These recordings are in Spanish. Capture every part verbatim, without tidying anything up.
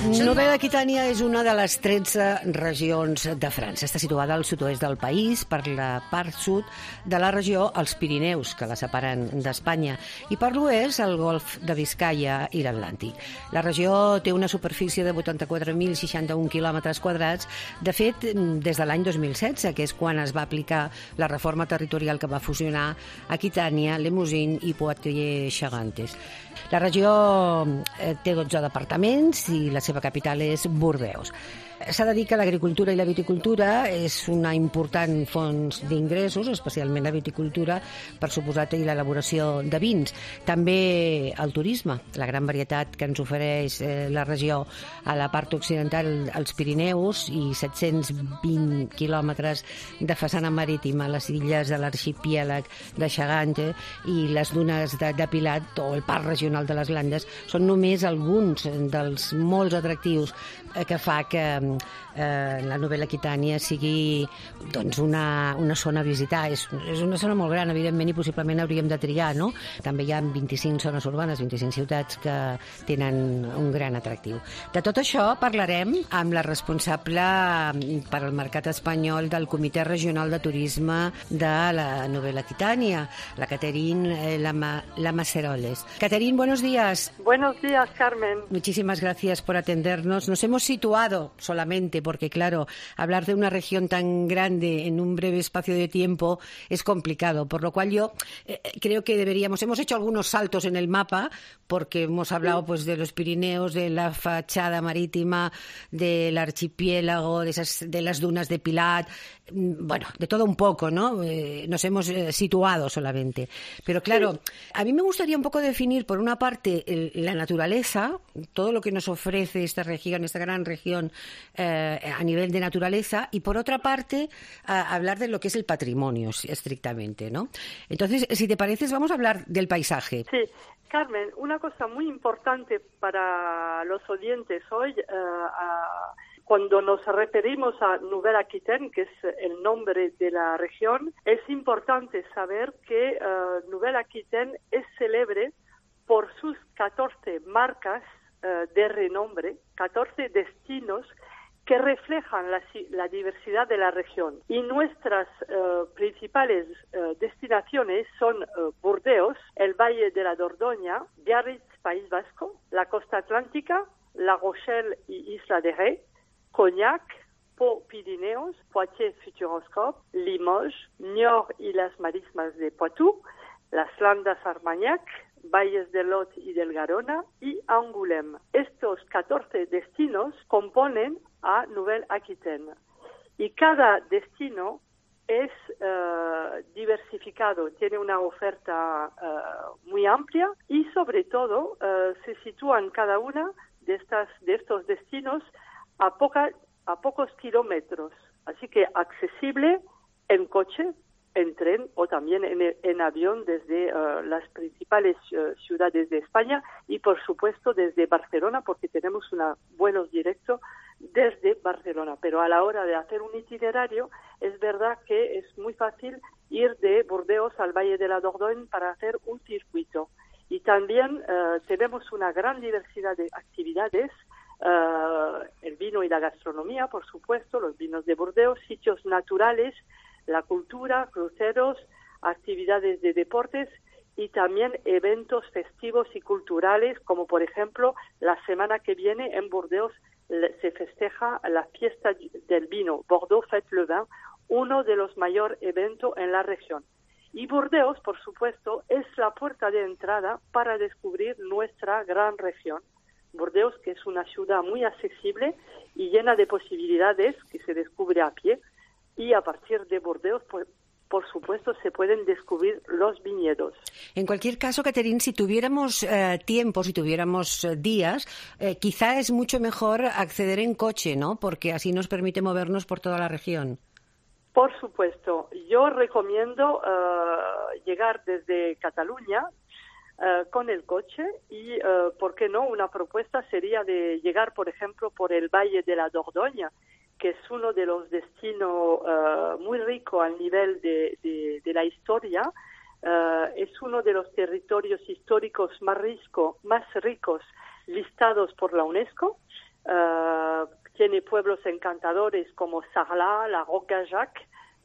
Nouvelle-Aquitània és una de les tretze regions de França. Està situada al sud-oest del país, per la part sud de la regió els Pirineus, que la separen d'Espanya, i per l'oest el Golf de Biscaia i l'Atlàntic. La regió té una superfície de vuitanta-quatre mil seixanta-un quilòmetres quadrats. De fet, des de l'any dos mil setze, que és quan es va aplicar la reforma territorial que va fusionar Aquitània, Limousin i Poitiers-Charenton. La regió té dotze departaments i la seva capital és Bordeus. S'ha de dir que l'agricultura i la viticultura és una important font d'ingressos, especialment la viticultura, per suposat, i l'elaboració de vins. També el turisme, la gran varietat que ens ofereix eh, la regió a la part occidental, als Pirineus, i set-cents vint quilòmetres de façana marítima a les illes de l'arxipièlag de Charenton i les dunes de, de Pilat o el Parc Regional de les Landes són només alguns dels molts atractius eh, que fa que eh, la Nouvelle-Aquitània sigui doncs, una, una zona a visitar. És, és una zona molt gran, evidentment, i possiblement hauríem de triar, no? També hi ha vint-i-cinc zones urbanes, vint-i-cinc ciutats que tenen un gran atractiu. De tot això parlarem amb la responsable per al mercat espanyol del Comitè Regional de Turisme de la Nouvelle-Aquitània, la Catherine Lama, Lamaceroles. Catherine, buenos días. Buenos días, Carmen. Muchísimas gracias por atendernos. Nos hemos situado solamente porque, claro, hablar de una región tan grande en un breve espacio de tiempo es complicado, por lo cual yo eh, creo que deberíamos, hemos hecho algunos saltos en el mapa, porque hemos hablado pues de los Pirineos, de la fachada marítima, del archipiélago, de, esas, de las dunas de Pilat, bueno, de todo un poco, ¿no? Eh, nos hemos eh, situado solamente. Pero claro, sí. A mí me gustaría un poco definir, por una parte, el, la naturaleza, todo lo que nos ofrece esta región, esta gran región eh, a nivel de naturaleza, y por otra parte, a hablar de lo que es el patrimonio, estrictamente, ¿no? Entonces, si te pareces, vamos a hablar del paisaje. Sí. Carmen, una cosa muy importante para los oyentes hoy, uh, uh, cuando nos referimos a Nouvelle-Aquitaine, que es el nombre de la región, es importante saber que uh, Nouvelle-Aquitaine es célebre por sus catorce marcas uh, de renombre, catorce destinos que reflejan la, la diversidad de la región. Y nuestras uh, principales uh, destinaciones son uh, Burdeos, el Valle de la Dordoña, Biarritz, País Vasco, la costa atlántica, La Rochelle y Isla de Ré, Cognac, Pau Pirineos, Poitiers Futuroscope, Limoges, Niort y las marismas de Poitou, las Landas Armagnac, Valles del Lot y del Garona y Angoulême. Estos catorce destinos componen a Nouvelle-Aquitaine y cada destino es uh, diversificado, tiene una oferta uh, muy amplia y sobre todo uh, se sitúan cada una de estas de estos destinos a poca, a pocos kilómetros, así que accesible en coche, en tren o también en, en avión desde uh, las principales uh, ciudades de España y, por supuesto, desde Barcelona, porque tenemos una, vuelos directos desde Barcelona. Pero a la hora de hacer un itinerario, es verdad que es muy fácil ir de Burdeos al Valle de la Dordogne para hacer un circuito. Y también uh, tenemos una gran diversidad de actividades, uh, el vino y la gastronomía, por supuesto, los vinos de Burdeos, sitios naturales, la cultura, cruceros, actividades de deportes y también eventos festivos y culturales, como por ejemplo la semana que viene en Burdeos se festeja la fiesta del vino, Bordeaux Fête le Vin, uno de los mayores eventos en la región. Y Burdeos, por supuesto, es la puerta de entrada para descubrir nuestra gran región. Burdeos, que es una ciudad muy accesible y llena de posibilidades que se descubre a pie. Y a partir de Burdeos, pues, por supuesto, se pueden descubrir los viñedos. En cualquier caso, Catherine, si tuviéramos eh, tiempo, si tuviéramos eh, días, eh, quizá es mucho mejor acceder en coche, ¿no? Porque así nos permite movernos por toda la región. Por supuesto. Yo recomiendo uh, llegar desde Cataluña uh, con el coche y, uh, ¿por qué no? Una propuesta sería de llegar, por ejemplo, por el Valle de la Dordoña, que es uno de los destinos uh, muy rico al nivel de, de, de la historia. Uh, es uno de los territorios históricos más, risco, más ricos listados por la UNESCO. Uh, tiene pueblos encantadores como Sarlat, la Rocajac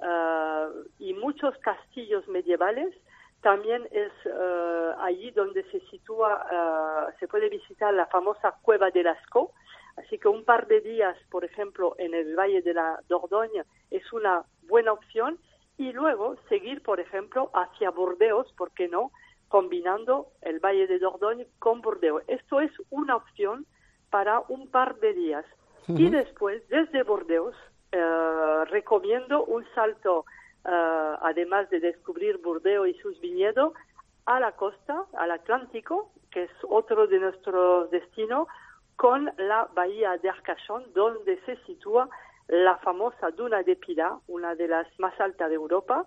uh, y muchos castillos medievales. También es uh, allí donde se sitúa, uh, se puede visitar la famosa Cueva de Lascaux. Así que un par de días, por ejemplo, en el Valle de la Dordogne es una buena opción. Y luego seguir, por ejemplo, hacia Burdeos, ¿por qué no?, combinando el Valle de Dordogne con Burdeos. Esto es una opción para un par de días. Uh-huh. Y después, desde Burdeos, uh, recomiendo un salto, uh, además de descubrir Burdeos y sus viñedos, a la costa, al Atlántico, que es otro de nuestros destinos, con la bahía de Arcachon, donde se sitúa la famosa Duna de Pilat, una de las más altas de Europa,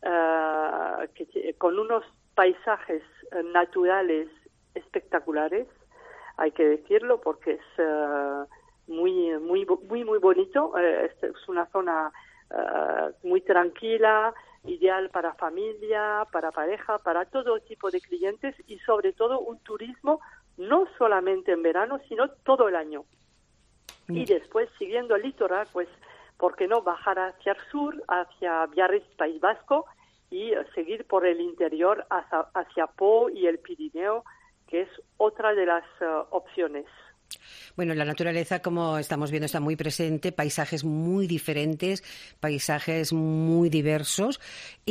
uh, que, con unos paisajes uh, naturales espectaculares, hay que decirlo, porque es uh, muy, muy, muy, muy bonito. Uh, es, es una zona uh, muy tranquila, ideal para familia, para pareja, para todo tipo de clientes y sobre todo un turismo no solamente en verano, sino todo el año. Mm. Y después, siguiendo el litoral, pues, ¿por qué no bajar hacia el sur, hacia Biarritz, País Vasco, y uh, seguir por el interior hacia, hacia Po y el Pirineo, que es otra de las uh, opciones. Bueno, la naturaleza, como estamos viendo, está muy presente, paisajes muy diferentes, paisajes muy diversos.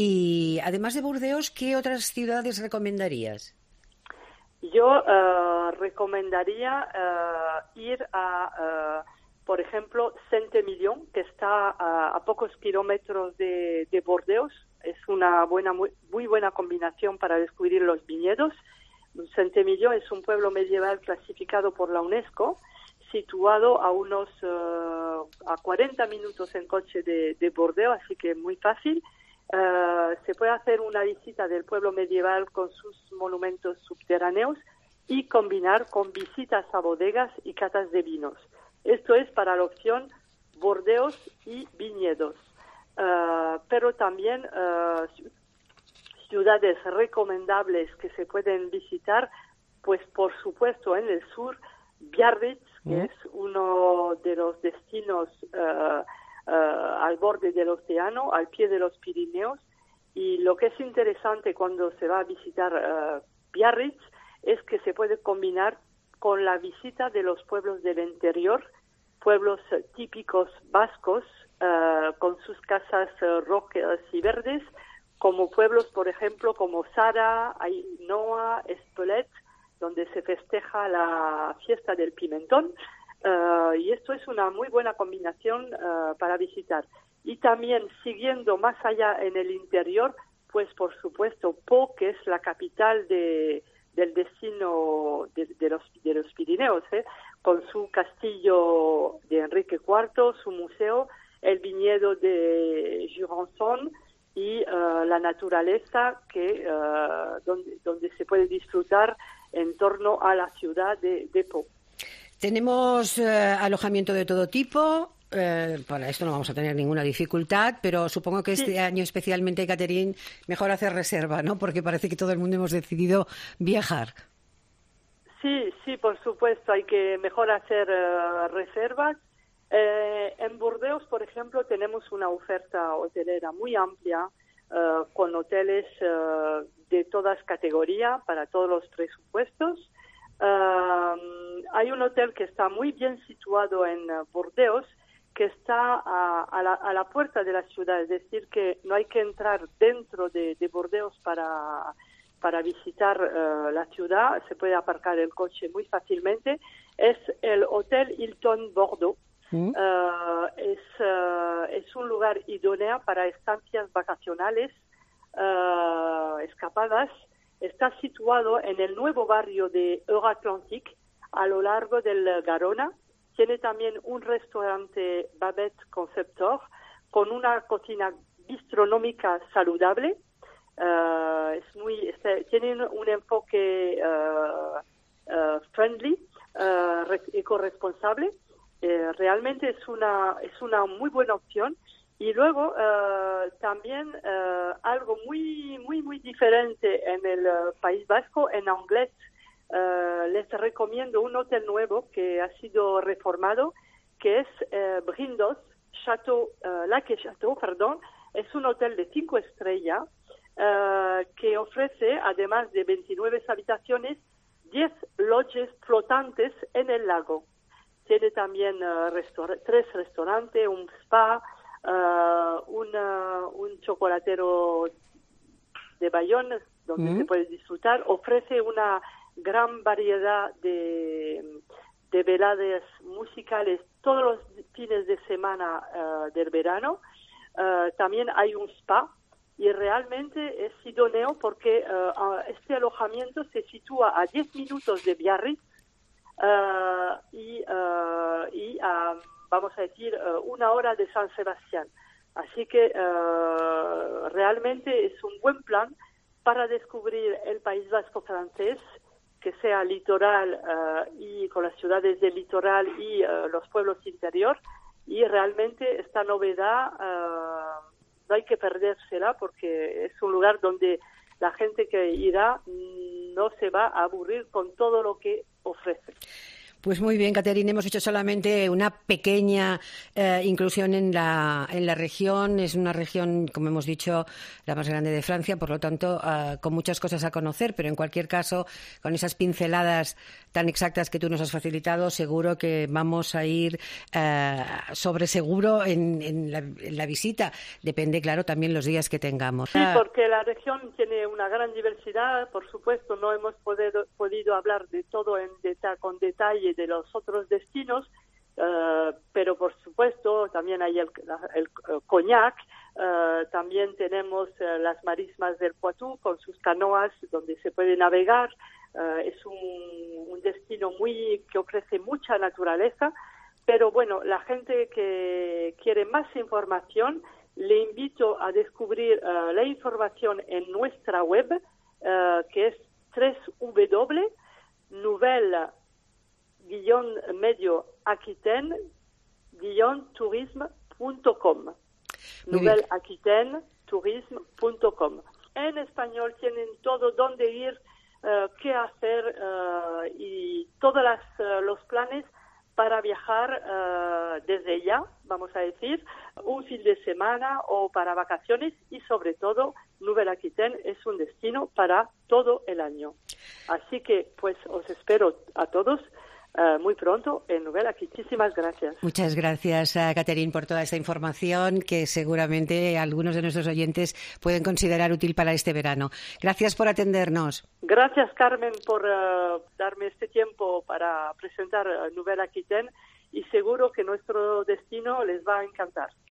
Y además de Burdeos, ¿qué otras ciudades recomendarías? Yo uh, recomendaría uh, ir a, uh, por ejemplo, Saint-Émilion, que está a, a pocos kilómetros de, de Burdeos. Es una buena, muy, muy buena combinación para descubrir los viñedos. Saint-Émilion es un pueblo medieval clasificado por la UNESCO, situado a unos uh, a cuarenta minutos en coche de, de Burdeos, así que muy fácil. Uh, se puede hacer una visita del pueblo medieval con sus monumentos subterráneos y combinar con visitas a bodegas y catas de vinos. Esto es para la opción Burdeos y viñedos. Uh, pero también uh, ciudades recomendables que se pueden visitar, pues por supuesto en el sur, Biarritz, que mm. es uno de los destinos uh, uh, al borde del océano, al pie de los Pirineos, y lo que es interesante cuando se va a visitar uh, Biarritz es que se puede combinar con la visita de los pueblos del interior, pueblos uh, típicos vascos, uh, con sus casas uh, rojas y verdes, como pueblos, por ejemplo, como Zara, Ainhoa, Espelette, donde se festeja la fiesta del pimentón. Uh, y esto es una muy buena combinación uh, para visitar. Y también, siguiendo más allá en el interior, pues por supuesto, Po, que es la capital de, del destino de, de, los, de los Pirineos, ¿eh? Con su castillo de Enrique cuarto, su museo, el viñedo de Jurançon, y uh, la naturaleza que uh, donde, donde se puede disfrutar en torno a la ciudad de, de Po. Tenemos uh, alojamiento de todo tipo. Uh, para esto no vamos a tener ninguna dificultad, pero supongo que este sí. año especialmente, Catherine, mejor hacer reserva, ¿no? Porque parece que todo el mundo hemos decidido viajar. Sí, sí, por supuesto, hay que mejor hacer uh, reservas. Eh, en Burdeos, por ejemplo, tenemos una oferta hotelera muy amplia, uh, con hoteles uh, de todas categorías, para todos los presupuestos. Uh, hay un hotel que está muy bien situado en uh, Burdeos, que está a, a, la, a la puerta de la ciudad, es decir, que no hay que entrar dentro de, de Burdeos para, para visitar uh, la ciudad, se puede aparcar el coche muy fácilmente. Es el Hotel Hilton Bordeaux. Uh, es, uh, es un lugar idóneo para estancias vacacionales, uh, escapadas. Está situado en el nuevo barrio de Euratlantique, a lo largo del Garona. Tiene también un restaurante Babette Conceptor con una cocina gastronómica saludable. Uh, es muy, este, tiene un enfoque uh, uh, friendly, uh, ecoresponsable. Eh, realmente es una es una muy buena opción. Y luego uh, también uh, algo muy muy muy diferente en el uh, País Vasco, en Anglet, uh, les recomiendo un hotel nuevo que ha sido reformado, que es uh, Brindos Chateau, uh, Lac et Chateau, perdón. Es un hotel de cinco estrellas uh, que ofrece, además de veintinueve habitaciones, diez lodges flotantes en el lago. Tiene también uh, restaur- tres restaurantes, un spa, uh, una, un chocolatero de Bayonne, donde mm. se puede disfrutar. Ofrece una gran variedad de, de veladas musicales todos los fines de semana uh, del verano. Uh, también hay un spa y realmente es idóneo porque uh, este alojamiento se sitúa a diez minutos de Biarritz uh, y, uh, y uh, vamos a decir, uh, una hora de San Sebastián. Así que uh, realmente es un buen plan para descubrir el País Vasco francés, que sea litoral uh, y con las ciudades del litoral y uh, los pueblos interior. Y realmente esta novedad uh, no hay que perdérsela porque es un lugar donde la gente que irá no se va a aburrir con todo lo que ofrece. Pues muy bien, Catherine, hemos hecho solamente una pequeña eh, inclusión en la, en la región. Es una región, como hemos dicho, la más grande de Francia, por lo tanto, eh, con muchas cosas a conocer, pero en cualquier caso, con esas pinceladas tan exactas que tú nos has facilitado, seguro que vamos a ir eh, sobre seguro en, en, la, en la visita. Depende, claro, también los días que tengamos. Sí, porque la región tiene una gran diversidad. Por supuesto, no hemos podido, podido hablar de todo en deta- con detalle de los otros destinos, uh, pero por supuesto también hay el, el, el Cognac, uh, también tenemos uh, las marismas del Poitou con sus canoas donde se puede navegar. Uh, es un, un destino muy que ofrece mucha naturaleza, pero bueno, la gente que quiere más información, le invito a descubrir uh, la información en nuestra web, uh, que es doble u doble u doble u punto nouvelle guion medio aquitaine guion tourisme punto com. nouvelle aquitaine tourisme punto com. En español tienen todo dónde ir, uh, qué hacer uh, y todos las, uh, los planes para viajar uh, desde ya, vamos a decir, un fin de semana o para vacaciones y sobre todo Nouvelle Aquitaine es un destino para todo el año. Así que pues os espero a todos Uh, muy pronto en Nouvelle Aquitaine. Muchísimas gracias. Muchas gracias, uh, Catherine, por toda esta información que seguramente algunos de nuestros oyentes pueden considerar útil para este verano. Gracias por atendernos. Gracias, Carmen, por uh, darme este tiempo para presentar uh, Nouvelle Aquitaine y seguro que nuestro destino les va a encantar.